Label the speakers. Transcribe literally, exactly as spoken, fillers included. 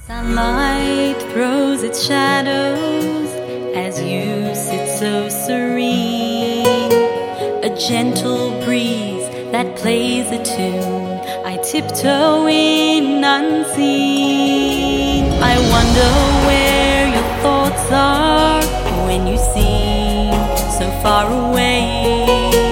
Speaker 1: Sunlight throws its shadows as you sit so serene. A gentle breeze that plays a tune, I tiptoe in unseen. I wonder where your thoughts are when you seem so far away.